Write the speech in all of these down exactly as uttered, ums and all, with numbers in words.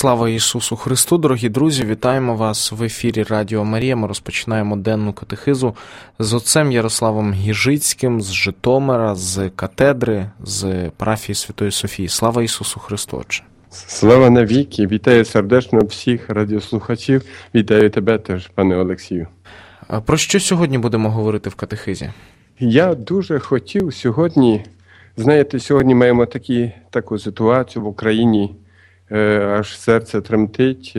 Слава Ісусу Христу, дорогі друзі, вітаємо вас в ефірі Радіо Марія. Ми розпочинаємо денну катехизу з отцем Ярославом Гіжицьким з Житомира, з катедри, з парафії Святої Софії. Слава Ісусу Христу, Отче! Слава навіки! Вітаю сердечно всіх радіослухачів. Вітаю тебе теж, пане Олексію. Про що сьогодні будемо говорити в катехизі? Я дуже хотів сьогодні, знаєте, сьогодні маємо такі, таку ситуацію в Україні, аж серце тремтить.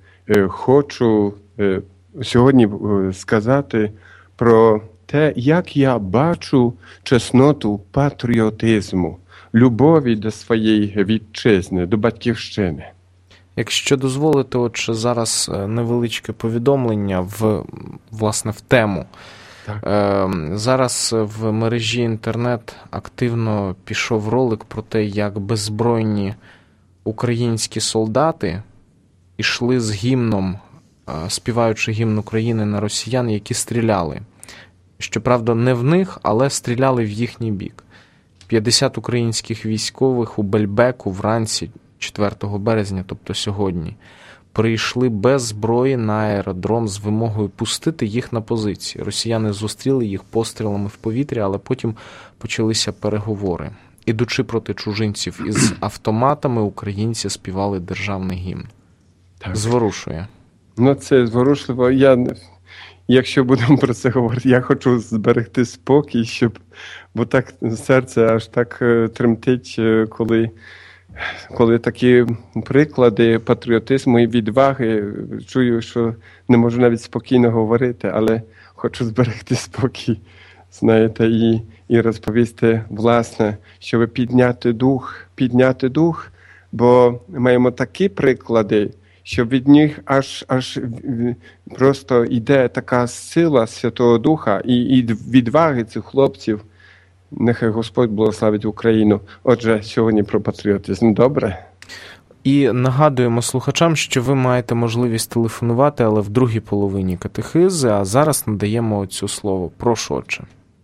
Хочу сьогодні сказати про те, як я бачу чесноту патріотизму, любові до своєї вітчизни, до батьківщини. Якщо дозволите, отже, зараз невеличке повідомлення в, власне, в тему. Так. Зараз в мережі інтернет активно пішов ролик про те, як беззбройні українські солдати йшли з гімном, співаючи гімн України, на росіян, які стріляли. Щоправда, не в них, але стріляли в їхній бік. п'ятдесят українських військових у Бельбеку вранці четвертого березня, тобто сьогодні, прийшли без зброї на аеродром з вимогою пустити їх на позиції. Росіяни зустріли їх пострілами в повітря, але потім почалися переговори. Ідучи проти чужинців із автоматами, українці співали державний гімн. Так. Зворушує. Ну, це зворушливо. Я, якщо будемо про це говорити, я хочу зберегти спокій, щоб, бо так серце аж так тремтить, коли, коли такі приклади патріотизму і відваги, чую, що не можу навіть спокійно говорити, але хочу зберегти спокій, знаєте, і І розповісти, власне, щоб підняти дух, підняти дух, бо маємо такі приклади, що від них аж, аж просто йде така сила Святого Духа і, і відваги цих хлопців. Нехай Господь благословить Україну. Отже, сьогодні про патріотизм. Добре? І нагадуємо слухачам, що ви маєте можливість телефонувати, але в другій половині катехизи, а зараз надаємо цю слово. Прошу, Отче.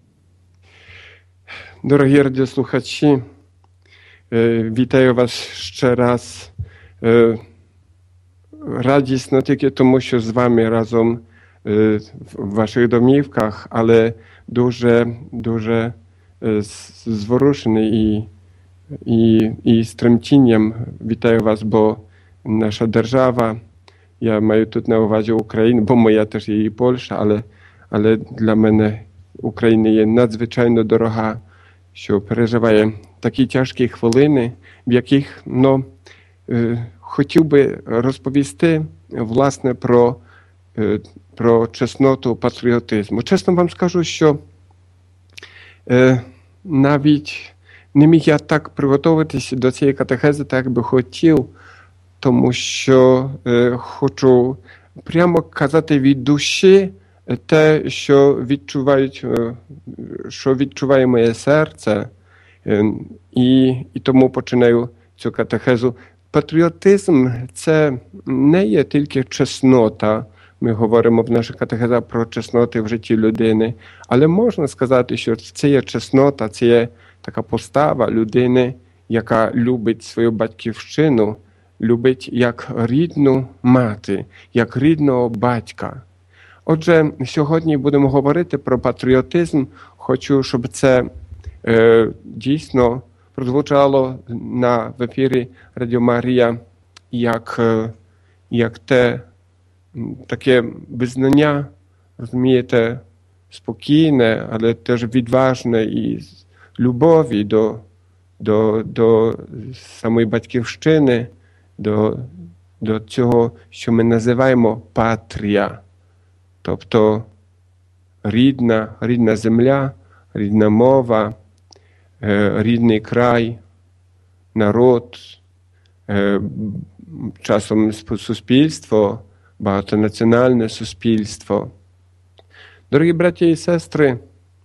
Дорогі радіослухачі, вітаю вас ще раз. Радісно тільки тому, що з вами разом в ваших домівках, але дуже, дуже зворушений і, і, і з тремтінням вітаю вас, бо наша держава, я маю тут на увазі Україну, бо моя теж є і Польща, але, але для мене Україна є надзвичайно дорога, що переживає такі тяжкі хвилини, в яких, ну, е, хотів би розповісти, власне, про, е, про чесноту патріотизму. Чесно вам скажу, що е, навіть не міг я так приготуватися до цієї катехези, так би хотів, тому що е, хочу прямо казати від душі те, що відчувають, що відчуває моє серце, і, і тому починаю цю катехезу. Патріотизм – це не є тільки чеснота. Ми говоримо в наших катехезах про чесноти в житті людини, але можна сказати, що це є чеснота, це є така постава людини, яка любить свою батьківщину, любить як рідну мати, як рідного батька. Отже, сьогодні будемо говорити про патріотизм. Хочу, щоб це е, дійсно прозвучало на в ефірі Радіо Марія як, е, як те таке визнання, розумієте, спокійне, але теж відважне і з любові до, до, до самої батьківщини, до, до цього, що ми називаємо патрія. Тобто рідна, рідна земля, рідна мова, рідний край, народ, часом суспільство, багатонаціональне суспільство. Дорогі браті і сестри,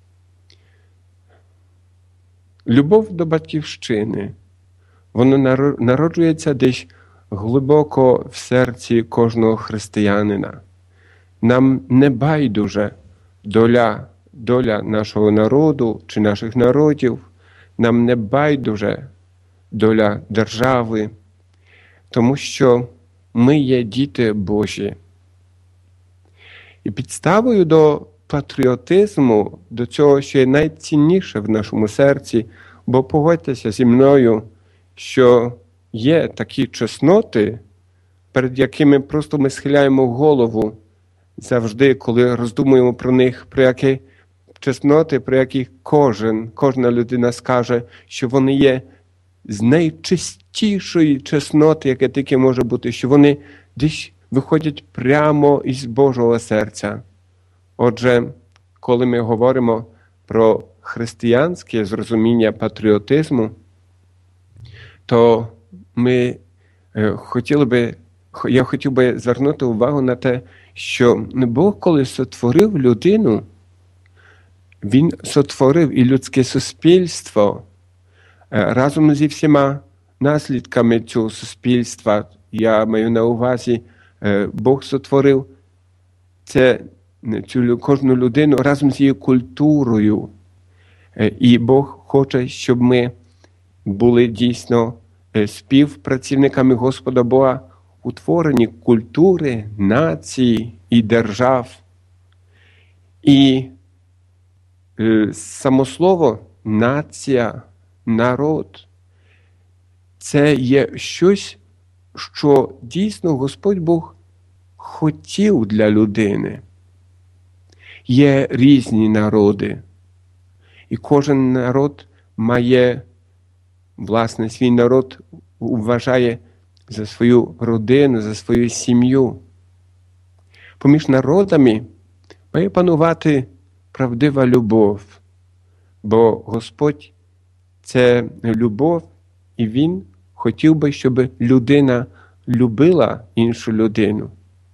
любов до батьківщини, вона народжується десь глибоко в серці кожного християнина. Нам не байдуже доля, доля нашого народу чи наших народів, нам не байдуже доля держави, тому що ми є діти Божі. І підставою до патріотизму, до цього, що є найцінніше в нашому серці, бо погодьтеся зі мною, що є такі чесноти, перед якими просто ми схиляємо голову завжди, коли роздумуємо про них, про які чесноти, про які кожен, кожна людина скаже, що вони є з найчистішої чесноти, яке тільки може бути, що вони десь виходять прямо із Божого серця. Отже, коли ми говоримо про християнське зрозуміння патріотизму, то ми е, хотіли би, я хотів би звернути увагу на те, що Бог, коли сотворив людину, Він сотворив і людське суспільство е, разом зі всіма наслідками цього суспільства. Я маю на увазі, е, Бог сотворив це, цю кожну людину разом з її культурою. Е, і Бог хоче, щоб ми були дійсно співпрацівниками Господа Бога у творенні культури, нації і держав. І е, само слово нація, народ – це є щось, що дійсно Господь Бог хотів для людини. Є різні народи, і кожен народ має, власне, свій народ вважає за свою родину, за свою сім'ю. Поміж народами має панувати правдива любов, бо Господь – це любов, і Він хотів би, щоб людина любила іншу людину.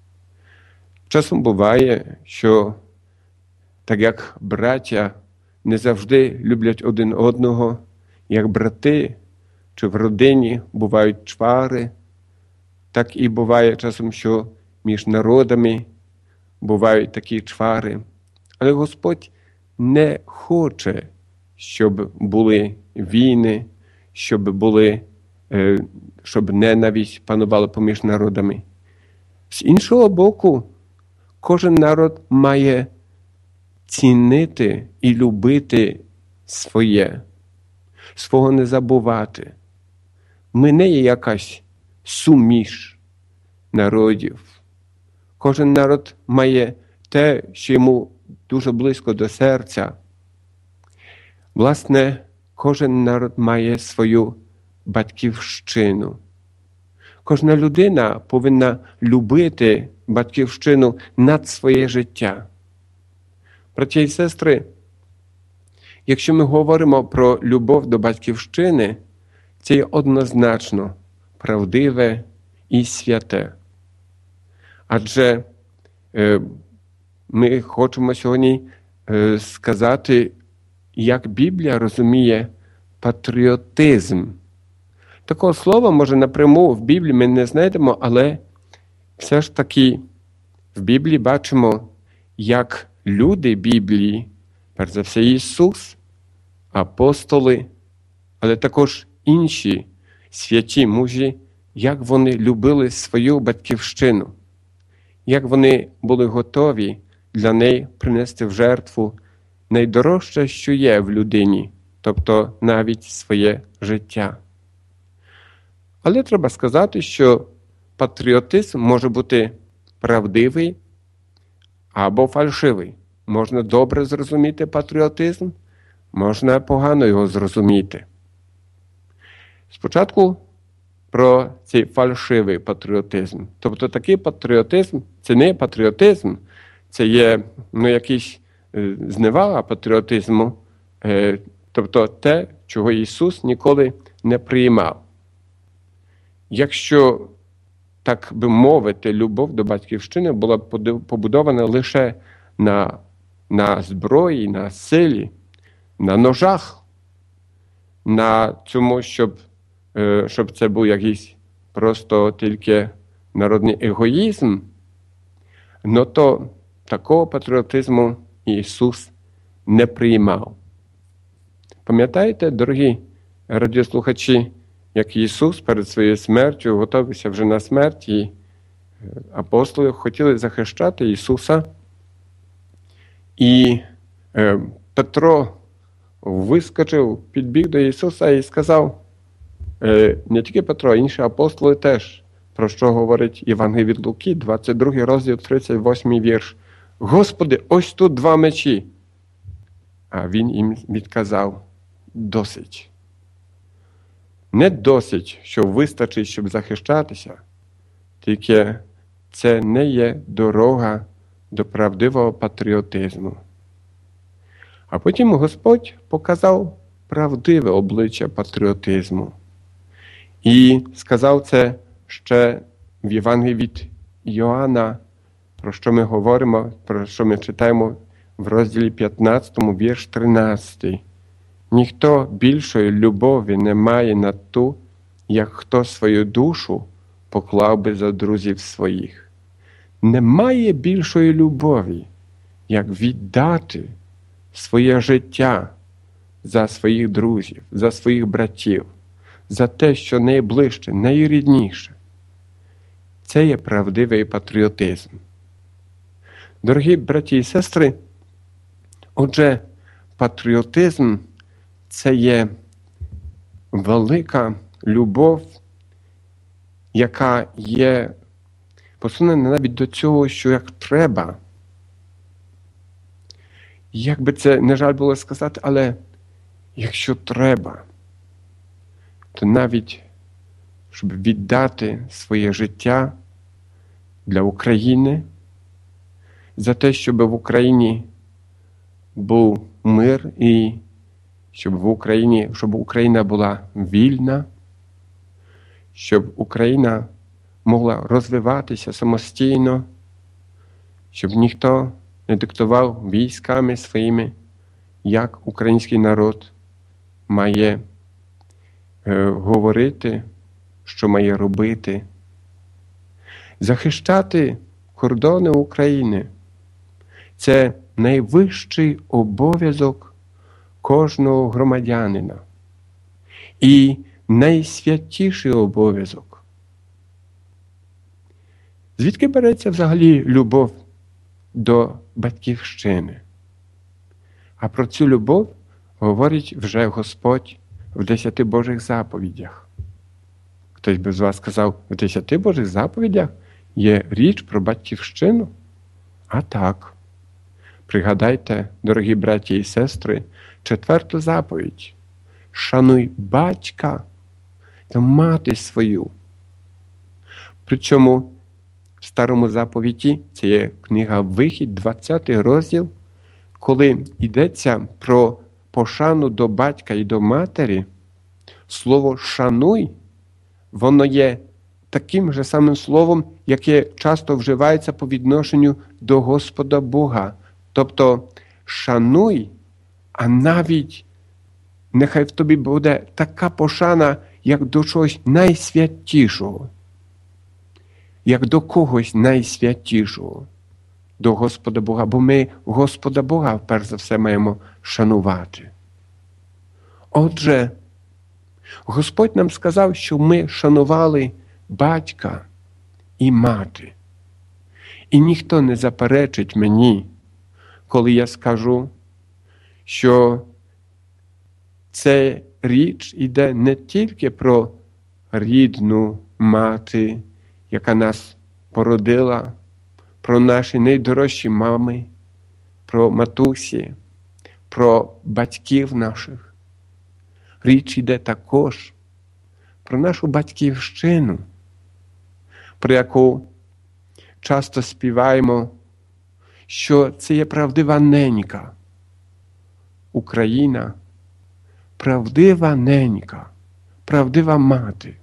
Часом буває, що так як браття не завжди люблять один одного, як брати, чи в родині бувають чвари, так і буває часом, що між народами бувають такі чвари. Але Господь не хоче, щоб були війни, щоб були, щоб ненависть панувала поміж народами. З іншого боку, кожен народ має цінити і любити своє, свого не забувати. Ми не є якась суміш народів. Кожен народ має те, що йому дуже близько до серця. Власне, кожен народ має свою батьківщину. Кожна людина повинна любити батьківщину над своє життя. Браті і сестри, якщо ми говоримо про любов до батьківщини, це є однозначно правдиве і святе. Адже е, ми хочемо сьогодні е, сказати, як Біблія розуміє патріотизм. Такого слова, може, напряму в Біблії ми не знайдемо, але все ж таки в Біблії бачимо, як люди Біблії, перш за все Ісус, апостоли, але також інші святі мужі, як вони любили свою батьківщину, як вони були готові для неї принести в жертву найдорожче, що є в людині, тобто навіть своє життя. Але треба сказати, що патріотизм може бути правдивий або фальшивий. Можна добре зрозуміти патріотизм, можна погано його зрозуміти. Спочатку про цей фальшивий патріотизм. Тобто такий патріотизм, це не патріотизм, це є ну, якийсь е, зневага патріотизму, е, тобто те, чого Ісус ніколи не приймав. Якщо, так би мовити, любов до батьківщини була побудована лише на, на зброї, на силі, на ножах, на цьому, щоб, щоб це був якийсь просто тільки народний егоїзм, но то такого патріотизму Ісус не приймав. Пам'ятаєте, дорогі радіослухачі, як Ісус перед своєю смертю готувався вже на смерть і апостоли хотіли захищати Ісуса, і Петро вискочив, підбіг до Ісуса і сказав, не тільки Петро, а інші апостоли теж, про що говорить Євангеліє від Луки, двадцять другий розділ, тридцять восьмий вірш. Господи, ось тут два мечі. А він їм відказав, досить. Не досить, що вистачить, щоб захищатися, тільки це не є дорога до правдивого патріотизму. А потім Господь показав правдиве обличчя патріотизму. І сказав це ще в Євангелії від Йоанна, про що ми говоримо, про що ми читаємо в розділі п'ятнадцятому, вірш тринадцятий. Ніхто більшої любові не має на ту, як хто свою душу поклав би за друзів своїх. Немає більшої любові, як віддати своє життя за своїх друзів, за своїх братів, за те, що найближче, найрідніше. Це є правдивий патріотизм. Дорогі браті і сестри, отже, патріотизм – це є велика любов, яка є посунена навіть до цього, що як треба. Як би це не жаль було сказати, але якщо треба, то навіть, щоб віддати своє життя для України, за те, щоб в Україні був мир і щоб в Україні, щоб Україна була вільна, щоб Україна могла розвиватися самостійно, щоб ніхто не диктував військами своїми, як український народ має е, говорити, що має робити. Захищати кордони України – це найвищий обов'язок кожного громадянина і найсвятіший обов'язок. Звідки береться взагалі любов до батьківщини? А про цю любов говорить вже Господь в десяти Божих заповідях. Хтось би з вас сказав, в десяти Божих заповідях є річ про батьківщину? А так. Пригадайте, дорогі браті і сестри, четверту заповідь. Шануй батька та мати свою. Причому в старому заповіті, це є книга Вихід, двадцятий розділ, коли йдеться про пошану до батька і до матері, слово «шануй», воно є таким же самим словом, яке часто вживається по відношенню до Господа Бога. Тобто шануй, а навіть нехай в тобі буде така пошана, як до чогось найсвятішого, як до когось найсвятішого, до Господа Бога. Бо ми Господа Бога, перш за все, маємо шанувати. Отже, Господь нам сказав, що ми шанували батька і мати. І ніхто не заперечить мені, коли я скажу, що це річ іде не тільки про рідну мати, яка нас породила, про наші найдорожчі мами, про матусі, про батьків наших. Річ іде також про нашу батьківщину, про яку часто співаємо, що це є правдива ненька. Україна – правдива ненька, правдива мати.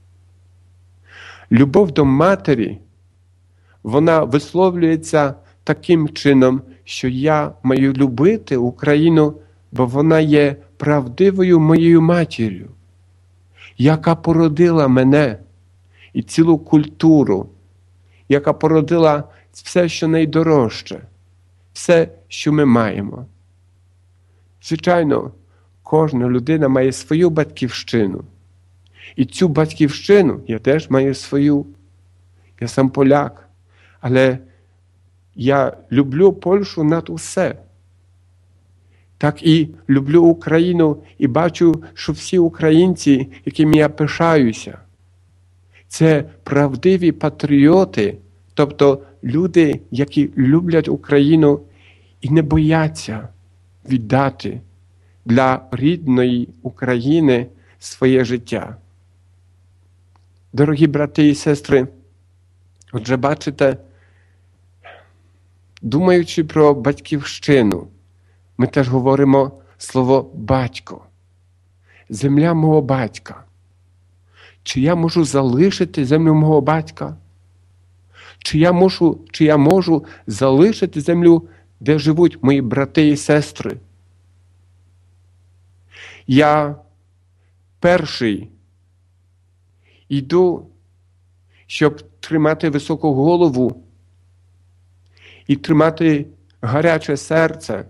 Любов до матері, вона висловлюється таким чином, що я маю любити Україну, бо вона є правдивою моєю матір'ю, яка породила мене і цілу культуру, яка породила все, що найдорожче, все, що ми маємо. Звичайно, кожна людина має свою батьківщину. І цю батьківщину я теж маю свою. я сам поляк, але я люблю Польщу над усе. Так і люблю Україну і бачу, що всі українці, якими я пишаюся, це правдиві патріоти, тобто люди, які люблять Україну і не бояться віддати для рідної України своє життя. Дорогі брати і сестри, отже, бачите, думаючи про батьківщину, ми теж говоримо слово «батько». Земля мого батька. Чи я можу залишити землю мого батька? Чи я можу, чи я можу залишити землю, де живуть мої брати і сестри? Я перший йду, щоб тримати високу голову і тримати гаряче серце.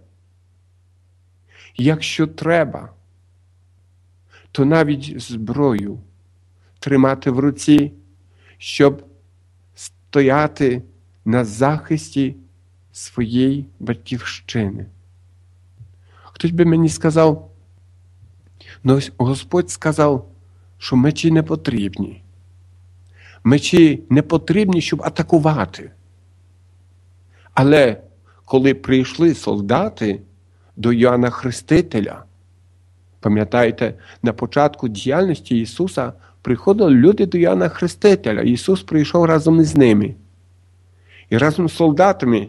Якщо треба, то навіть зброю тримати в руці, щоб стояти на захисті своєї батьківщини. Хтось би мені сказав, ну ось Господь сказав, що мечі не потрібні. Мечі не потрібні, щоб атакувати. Але коли прийшли солдати до Йоанна Хрестителя, пам'ятаєте, на початку діяльності Ісуса приходили люди до Йоанна Хрестителя. Ісус прийшов разом із ними. І разом з солдатами,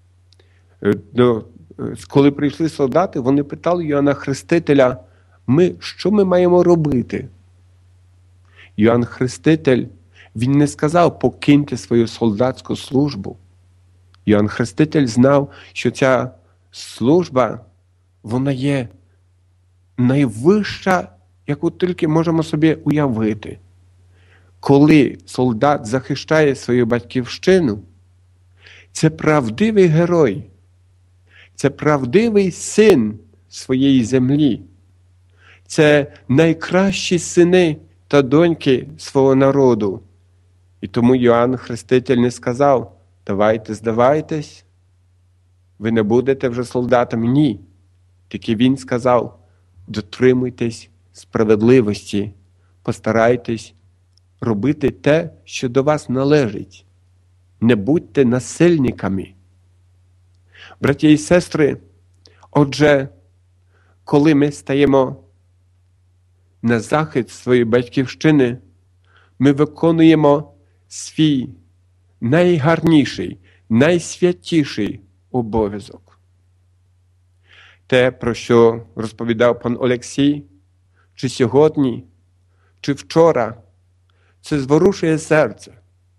коли прийшли солдати, вони питали Йоанна Хрестителя, ми, що ми маємо робити? Йоанн Хреститель, він не сказав, покиньте свою солдатську службу. Йоанн Хреститель знав, що ця служба, вона є найвища, яку тільки можемо собі уявити. Коли солдат захищає свою батьківщину, це правдивий герой, це правдивий син своєї землі, це найкращі сини та доньки свого народу. І тому Йоанн Хреститель не сказав, давайте здавайтесь, ви не будете вже солдатами. Ні. Тільки він сказав, дотримуйтесь справедливості, постарайтесь робити те, що до вас належить. Не будьте насильниками. Браті і сестри, отже, коли ми стаємо на захист своєї батьківщини, ми виконуємо свій найгарніший, найсвятіший обов'язок. Те, про що розповідав пан Олексій, чи сьогодні, чи вчора, це зворушує серце.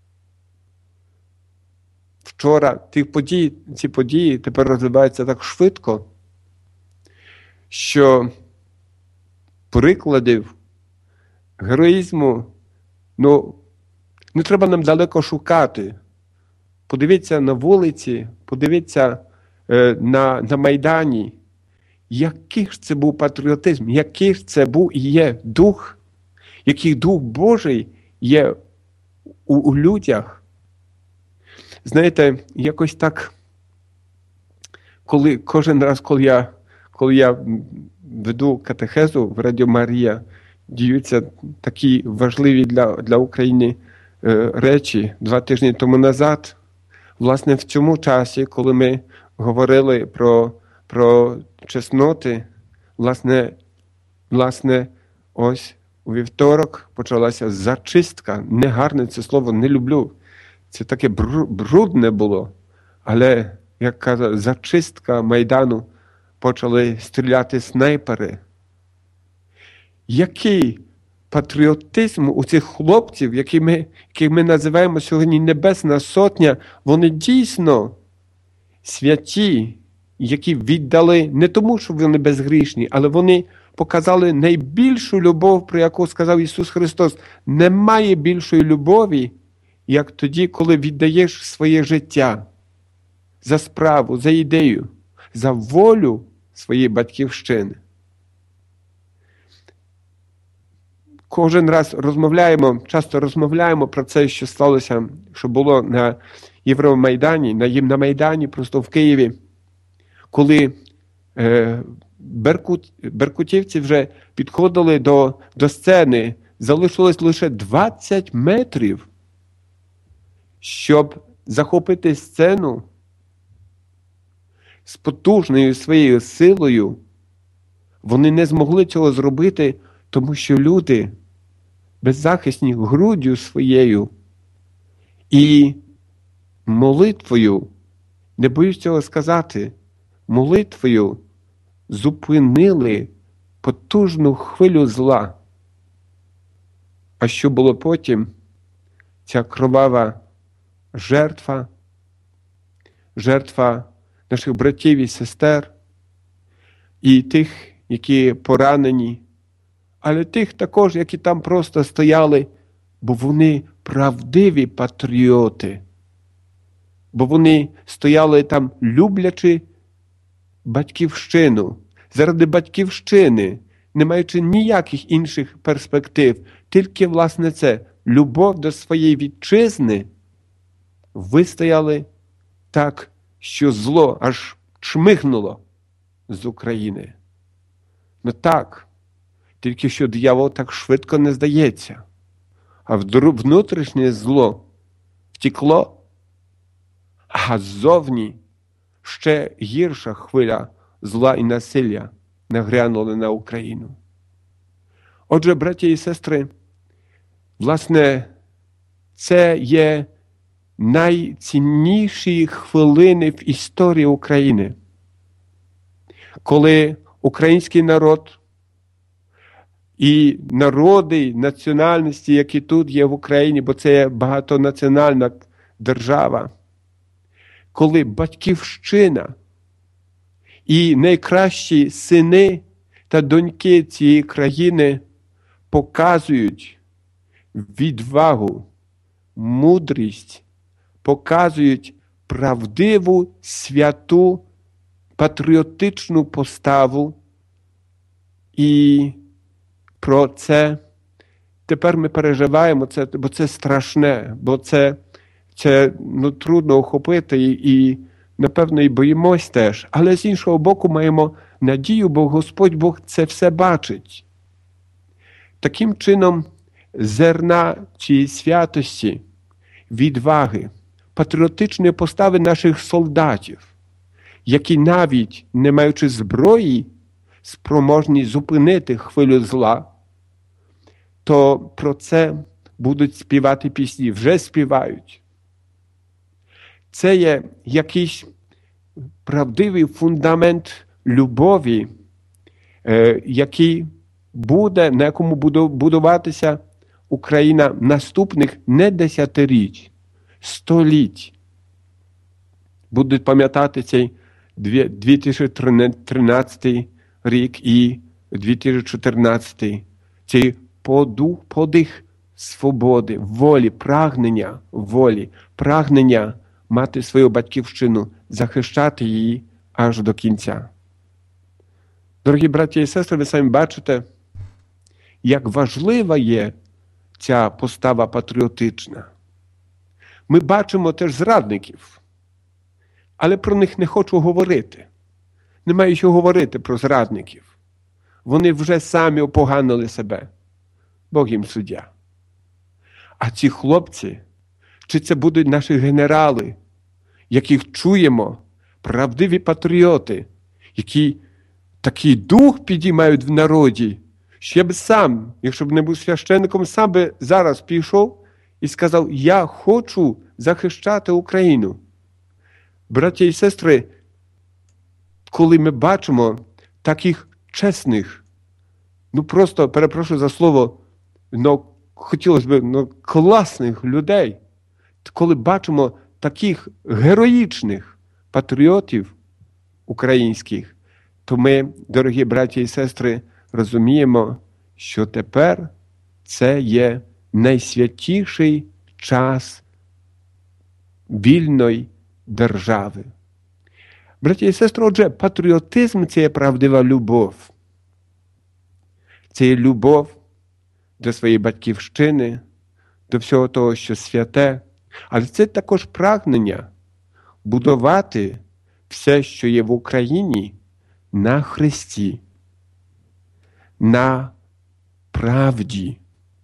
Вчора ті події, ці події тепер розвиваються так швидко, що прикладів героїзму, ну, не треба нам далеко шукати. Подивіться на вулиці, подивіться е, на, на Майдані. Який ж це був патріотизм, який ж це був і є дух, який дух Божий є у, у людях. Знаєте, якось так, коли кожен раз, коли я, коли я веду катехезу в Радіо Марія, діються такі важливі для, для України е, речі. Два тижні тому назад, власне, в цьому часі, коли ми говорили про, про чесноти, власне, власне, ось у вівторок почалася зачистка. Негарне це слово, не люблю. Це таке брудне було. Але, як казав, зачистка Майдану, почали стріляти снайпери. Який патріотизм у цих хлопців, які ми, які ми називаємо сьогодні Небесна Сотня, вони дійсно святі, які віддали не тому, що вони безгрішні, але вони показали найбільшу любов, про яку сказав Ісус Христос. Немає більшої любові, як тоді, коли віддаєш своє життя за справу, за ідею, за волю своєї батьківщини. кожен раз розмовляємо, часто розмовляємо про це, що сталося, що було на Євромайдані, на, на Майдані, просто в Києві, коли е, беркут, беркутівці вже підходили до, до сцени, залишилось лише двадцять метрів, щоб захопити сцену з потужною своєю силою. Вони не змогли цього зробити, тому що люди беззахисні груддю своєю і молитвою, не боюсь цього сказати, молитвою зупинили потужну хвилю зла. А що було потім? Ця кровава жертва, жертва наших братів і сестер, і тих, які поранені, але тих також, які там просто стояли, бо вони правдиві патріоти, бо вони стояли там, люблячи батьківщину, заради батьківщини, не маючи ніяких інших перспектив, тільки, власне, це любов до своєї вітчизни, вистояли так, що зло аж чмихнуло з України. Ну так, тільки що диявол так швидко не здається, а внутрішнє зло втекло, а ззовні ще гірша хвиля зла і насилля нагрянула на Україну. Отже, браті і сестри, власне, це є найцінніші хвилини в історії України, коли український народ і народи, національності, які тут є в Україні, бо це є багатонаціональна держава, коли батьківщина і найкращі сини та доньки цієї країни показують відвагу, мудрість, показують правдиву, святу, патріотичну поставу. І про це тепер ми переживаємо, це, бо це страшне, бо це, це ну, трудно охопити і, і, напевно, і боїмось теж. Але з іншого боку маємо надію, бо Господь Бог це все бачить. Таким чином, зерна цієї святості, відваги, патріотичної постави наших солдатів, які навіть, не маючи зброї, спроможні зупинити хвилю зла, то про це будуть співати пісні, вже співають. Це є якийсь правдивий фундамент любові, який буде, на якому буде будуватися Україна наступних не десятиріч, століть. Будуть пам'ятати цей дві тисячі тринадцятий рік і дві тисячі чотирнадцятий. Цей подух, подих свободи, волі, прагнення волі, прагнення мати свою батьківщину, захищати її аж до кінця. Дорогі браті і сестри, ви самі бачите, як важлива є ця постава патріотична. Ми бачимо теж зрадників, але про них не хочу говорити. Немає що говорити про зрадників. Вони вже самі опоганили себе. Бог їм суддя. А ці хлопці, чи це будуть наші генерали, яких чуємо, правдиві патріоти, які такий дух підіймають в народі, що я б сам, якщо б не був священником, сам би зараз пішов і сказав, я хочу захищати Україну. Браті і сестри, коли ми бачимо таких чесних, ну просто, перепрошую за слово, ну, хотілося б, ну, класних людей, коли бачимо таких героїчних патріотів українських, то ми, дорогі браті і сестри, розуміємо, що тепер це є найсвятіший час вільної держави. Браті і сестри, отже, патріотизм – це є правдива любов. Це є любов до своєї батьківщини, до всього того, що святе. Але це також прагнення будувати все, що є в Україні, на Христі, на правді.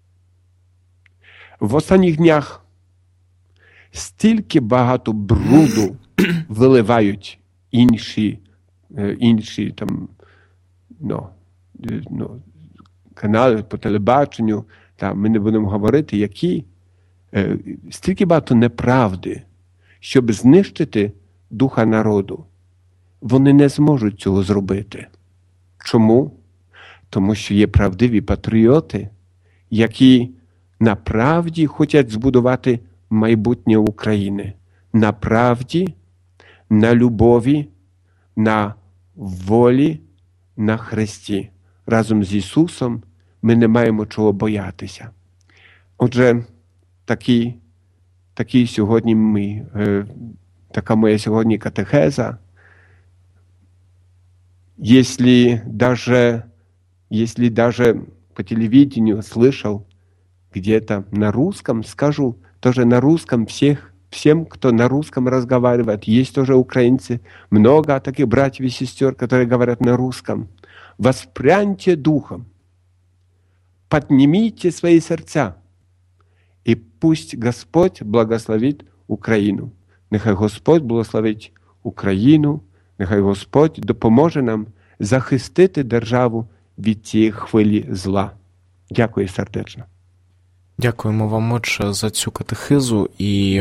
В останніх днях стільки багато бруду виливають інші, інші там, ну, ну, канали по телебаченню, там, ми не будемо говорити, які, стільки багато неправди, щоб знищити духа народу. Вони не зможуть цього зробити. Чому? Тому що є правдиві патріоти, які на правді хочуть збудувати майбутнє України. На правді, на любові, на волі, на Христі. Разом з Ісусом ми не маємо чого боятися. Отже, такі, такі сьогодні ми, е, така моя сьогодні катехеза. Если даже, если даже по телевидению слышал где-то на русском, скажу тоже на русском всех, всем, кто на русском разговаривает. Есть тоже украинцы, много таких братьев и сестер, которые говорят на русском. Воспряньте духом, поднимите свои сердца, и пусть Господь благословит Україну. Нехай Господь благословить Україну, нехай Господь допоможе нам захистити державу від цієї хвилі зла. Дякую сердечно. Дякуємо вам, отче, за цю катехизу. І,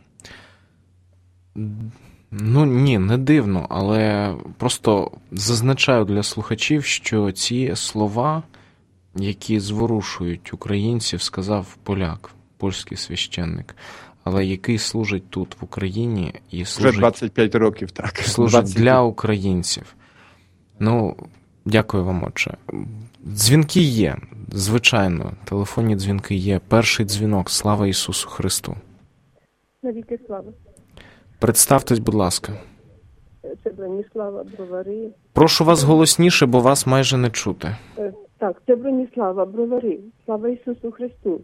ну ні, не дивно, але просто зазначаю для слухачів, що ці слова, які зворушують українців, сказав поляк, польський священник, але який служить тут, в Україні, і служить... Вже двадцять п'ять років, так. Служить двадцять для українців. Ну, дякую вам, отче. Дзвінки є, звичайно, телефонні дзвінки є. Перший дзвінок. Слава Ісусу Христу. Навіки слава. Представтесь, будь ласка. Це Броніслава, Бровари. Прошу вас голосніше, бо вас майже не чути. Так, це Броніслава, Бровари. Слава Ісусу Христу.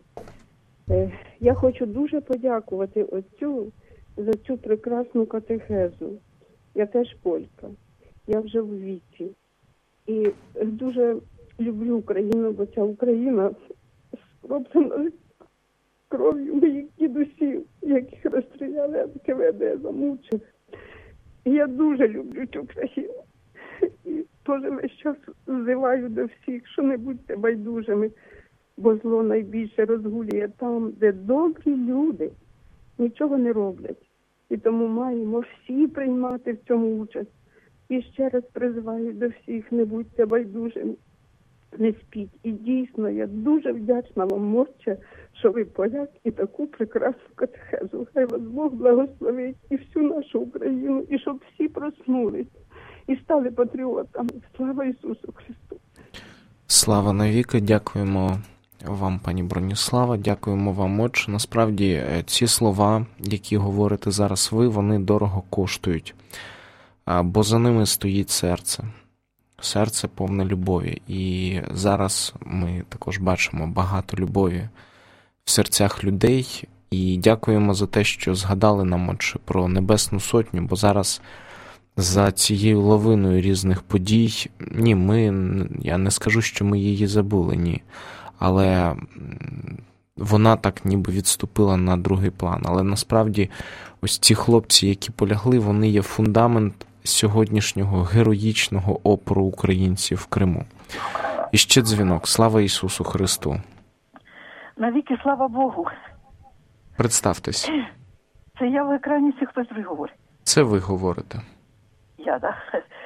Я хочу дуже подякувати отцю за цю прекрасну катехезу. Я теж полька. Я вже в віці. І дуже люблю Україну, бо ця Україна скроплена кров'ю моїх дідусів, яких розстріляли ен ка ве де, замучили. І я дуже люблю цю країну. І теж весь час взиваю до всіх, що не будьте байдужими, бо зло найбільше розгулює там, де добрі люди нічого не роблять. І тому маємо всі приймати в цьому участь. І ще раз призиваю до всіх, не будьте байдужими, не спіть. І дійсно, я дуже вдячна вам, Морче, що ви поляк і таку прекрасну катехезу. Хай вас Бог благословить і всю нашу Україну, і щоб всі проснулись і стали патріотами. Слава Ісусу Христу! Слава навіки, дякуємо вам, пані Броніслава, дякуємо вам, отче. Насправді, ці слова, які говорите зараз ви, вони дорого коштують, бо за ними стоїть серце. Серце повне любові. І зараз ми також бачимо багато любові в серцях людей. І дякуємо за те, що згадали нам, отче, про Небесну Сотню, бо зараз за цією лавиною різних подій, ні, ми, я не скажу, що ми її забули, ні. Але вона так ніби відступила на другий план. Але насправді ось ці хлопці, які полягли, вони є фундамент сьогоднішнього героїчного опору українців в Криму. І ще дзвінок. Слава Ісусу Христу. Навіки слава Богу. Представтесь. Це я в екрані, чи хтось ви говорить? Це ви говорите. Я, так.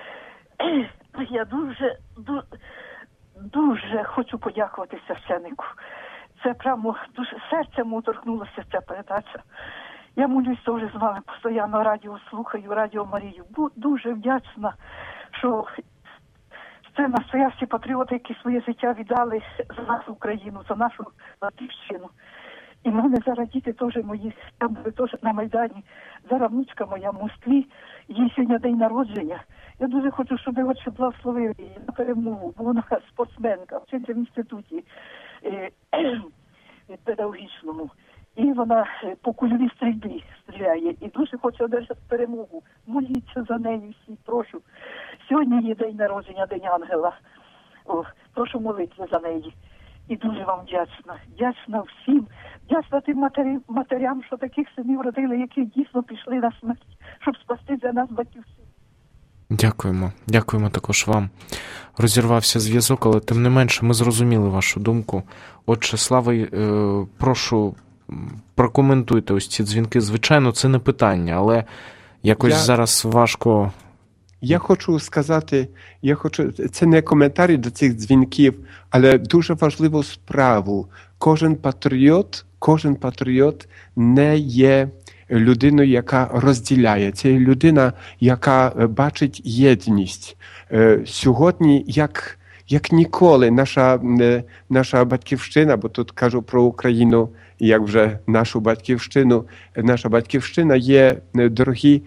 Я дуже, дуже, дуже хочу подякувати священику. Це прямо дуже серцем торкнулася ця передача. Я молюсь теж з вами, постійно радіо слухаю, Радіо Марію. Дуже вдячна, що це настоящі патріоти, які своє життя віддали за нашу Україну, за нашу батьківщину. І в мене зараз діти теж мої, я були теж на Майдані. Зараз внучка моя в Москві, їй сьогодні день народження. Я дуже хочу, щоб ви отче благословили її на перемогу, бо вона спортсменка, вчиться в інституті. е, педагогічному. І вона по кульовій стрільбі стріляє. І дуже хоче одержати перемогу. Моліться за нею всі, прошу. Сьогодні її день народження, День Ангела. О, прошу молитися за неї. І дуже вам вдячна. Вдячна всім. Вдячна тим матері, матерям, що таких синів родили, які дійсно пішли на смерть, щоб спасти для нас батьківщину. Дякуємо. Дякуємо також вам. Розірвався зв'язок, але тим не менше ми зрозуміли вашу думку. Отже, Слава, е, прошу, прокоментуйте ось ці дзвінки. Звичайно, це не питання, але якось я... зараз важко... Я хочу сказати, я хочу, це не коментарі до цих дзвінків, але дуже важливу справу. Кожен патріот, кожен патріот не є людиною, яка розділяє. Це людина, яка бачить єдність. Сьогодні, як, як ніколи, наша, наша батьківщина, бо тут кажу про Україну, як вже нашу батьківщину, наша батьківщина є, дорогі,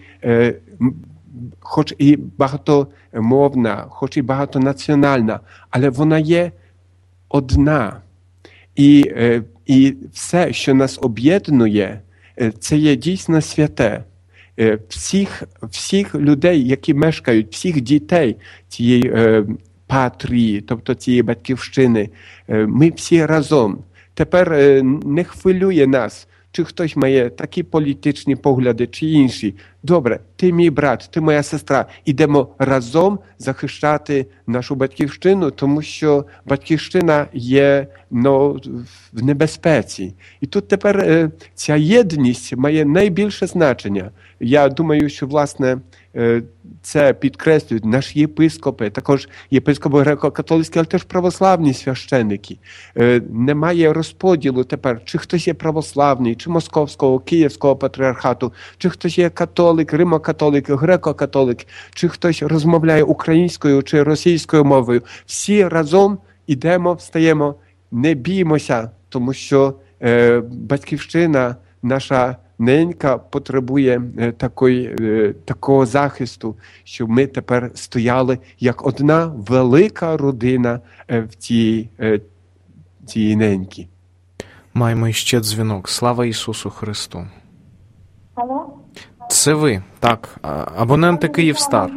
хоч і багатомовна, хоч і багатонаціональна, але вона є одна. І, і все, що нас об'єднує, це є дійсно святе. Всіх, всіх людей, які мешкають, всіх дітей цієї е, патрії, тобто цієї батьківщини, е, ми всі разом. Тепер е, не хвилює нас, чи хтось має такі політичні погляди, чи інші. Добре, ти мій брат, ти моя сестра. Ідемо разом захищати нашу батьківщину, тому що батьківщина є, ну, в небезпеці. І тут тепер е, ця єдність має найбільше значення. Я думаю, що, власне, е, це підкреслюють наші єпископи, також єпископи греко-католицькі, але теж православні священники. Е, немає розподілу тепер, чи хтось є православний, чи московського, київського патріархату, чи хтось є католик, римо-католик, греко-католик, чи хтось розмовляє українською чи російською мовою. Всі разом ідемо, встаємо, не біймося, тому що е, батьківщина, наша ненька, потребує е, такої, е, такого захисту, щоб ми тепер стояли як одна велика родина е, в цій, е, цій неньки. Маємо іще дзвінок. Слава Ісусу Христу. Алло? Це ви, так. Абоненти Київстар.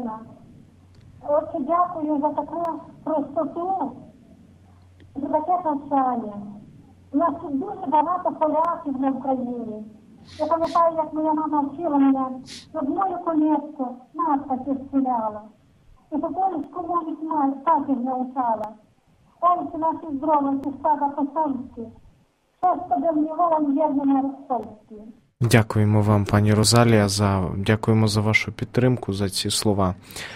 Отже, дякую за таку простоту, за таке навчання. У нас тут дуже багато поляків на Україні. Я пам'ятаю, як моя мама вчила мене, одною конечку надписи стріляла. І католицьку мову також навчала. Пальці наші здорові, стада посольські. Щось подивлювала єднане розпольські. Дякуємо вам, пані Розалія, за дякуємо за вашу підтримку, за ці слова.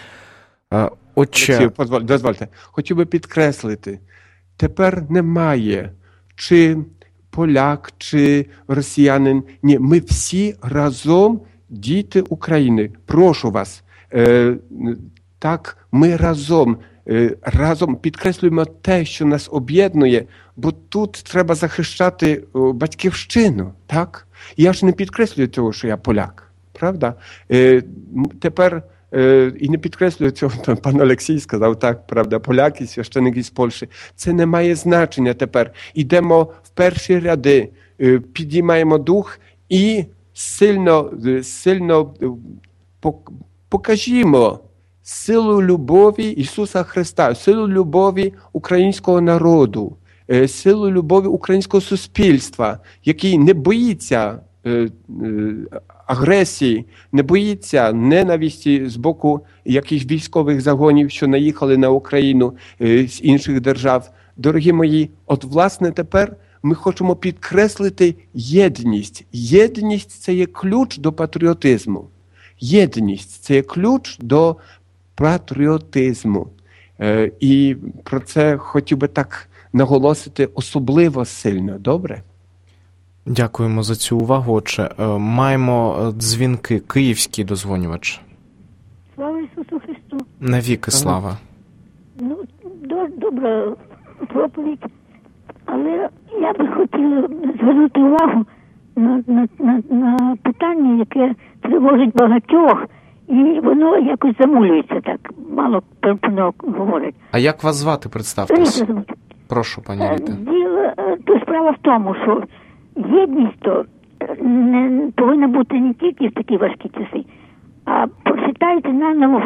Отче... Дозвольте, хотів би підкреслити, тепер немає чи поляк, чи росіянин. Ні, ми всі разом діти України. Прошу вас, е, так, ми разом, е, разом підкреслюємо те, що нас об'єднує, бо тут треба захищати о, батьківщину, так? Я ж не підкреслюю того, що я поляк, правда? Е, тепер е, і не підкреслюю цього, там, пан Олексій сказав, так, правда, поляки, священики з Польщі. Це не має значення тепер. Ідемо в перші ряди, е, підіймаємо дух і сильно, сильно е, покажімо силу любові Ісуса Христа, силу любові українського народу, силу любові українського суспільства, який не боїться е, е, агресії, не боїться ненависті з боку якихось військових загонів, що наїхали на Україну е, з інших держав. Дорогі мої, от власне тепер ми хочемо підкреслити єдність. Єдність – це є ключ до патріотизму. Єдність – це є ключ до патріотизму. Е, і про це хотів би так наголосити особливо сильно. Добре? Дякуємо за цю увагу. Отже, маємо дзвінки. Київський дозвонювач. Слава Ісусу Христу. Навіки слава. Ну, добра проповідь, але я би хотіла звернути увагу на, на, на, на питання, яке тривожить багатьох, і воно якось замулюється так, мало про нього говорить. А як вас звати, представтесь? Прошу, пані Ріта. Діло, то справа в тому, що єдність то не повинна бути не тільки в такі важкі часи, а прочитайте наново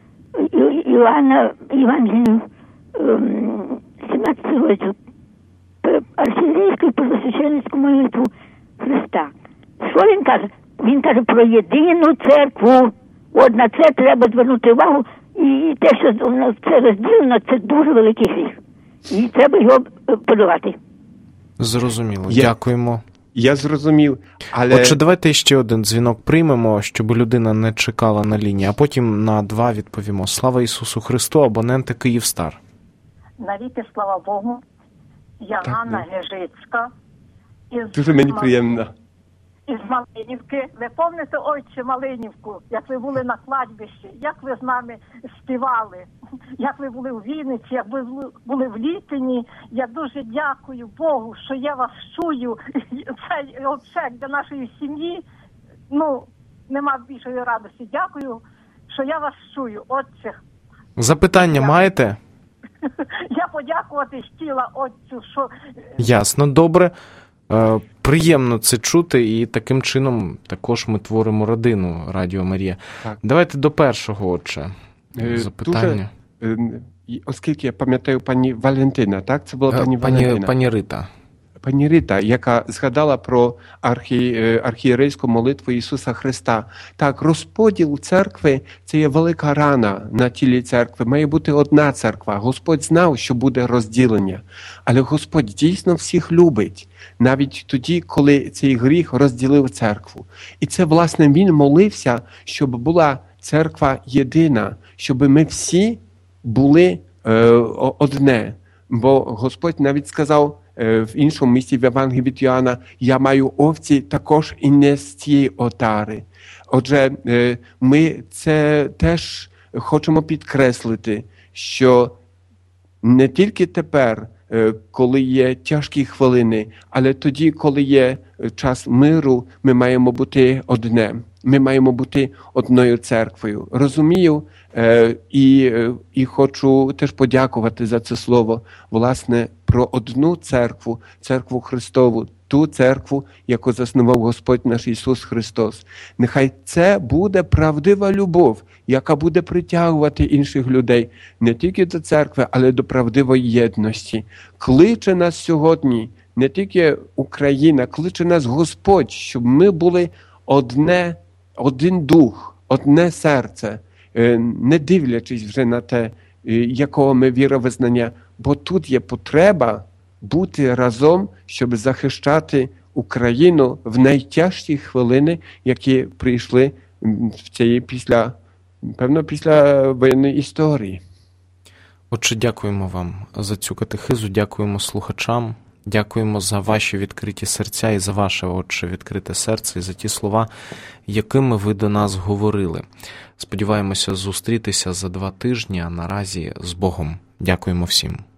Іоанна Євангелію сімнадцятого розділу архієрейську первосвященницьку молитву Христа. Що він каже? Він каже про єдину церкву. От на це треба звернути увагу. І те, що це розділено, це дуже великий гріх. І треба його подолати. Зрозуміло. Я, Дякуємо. Я зрозумів. Але... Отже, давайте ще один дзвінок приймемо, щоб людина не чекала на лінії, а потім на два відповімо. Слава Ісусу Христу, абоненти Київстар. Навіки, слава Богу. Я Так, Ганна ну. Гежицька. Із Дуже мені Мал- приємно. Із Малинівки. Ви пам'ятаєте, отче, Малинівку, як ви були на кладбищі, як ви з нами співали, як ви були у Вінниці, як ви були в Літині. Я дуже дякую Богу, що я вас чую. Це обсек для нашої сім'ї. Ну, нема більшої радості. Дякую, що я вас чую, отче. Запитання Я... маєте? Я подякувати хотіла отцю, що... Ясно, добре. Е, приємно це чути, і таким чином також ми творимо родину Радіо Марія. Так. Давайте до першого, отже, запитання. Дуже, е, оскільки я пам'ятаю пані Валентина, так? Це була пані Е, пані, Валентина. пані Рита. Пані Рита, яка згадала про архі... архієрейську молитву Ісуса Христа. Так, розподіл церкви – це є велика рана на тілі церкви. Має бути одна церква. Господь знав, що буде розділення. Але Господь дійсно всіх любить. Навіть тоді, коли цей гріх розділив церкву. І це, власне, Він молився, щоб була церква єдина, щоб ми всі були е, одне. Бо Господь навіть сказав, в іншому місці в Євангелії від Йоанна, я маю овці також і не з цієї отари. Отже, ми це теж хочемо підкреслити, що не тільки тепер, коли є тяжкі хвилини, але тоді, коли є час миру, ми маємо бути одне. Ми маємо бути одною церквою. Розумію е, і, і хочу теж подякувати за це слово, власне, про одну церкву, церкву Христову, ту церкву, яку заснував Господь наш Ісус Христос. Нехай це буде правдива любов, яка буде притягувати інших людей не тільки до церкви, але до правдивої єдності. Кличе нас сьогодні не тільки Україна, кличе нас Господь, щоб ми були одне, один дух, одне серце, не дивлячись вже на те, якого ми віровизнання, бо тут є потреба бути разом, щоб захищати Україну в найтяжчі хвилини, які прийшли в цій після, певно, після воєнної історії. Отже, дякуємо вам за цю катехизу, дякуємо слухачам, дякуємо за ваші відкриті серця і за ваше, отче, відкрите серце, і за ті слова, якими ви до нас говорили. Сподіваємося зустрітися за два тижні, а наразі з Богом. Дякуємо всім.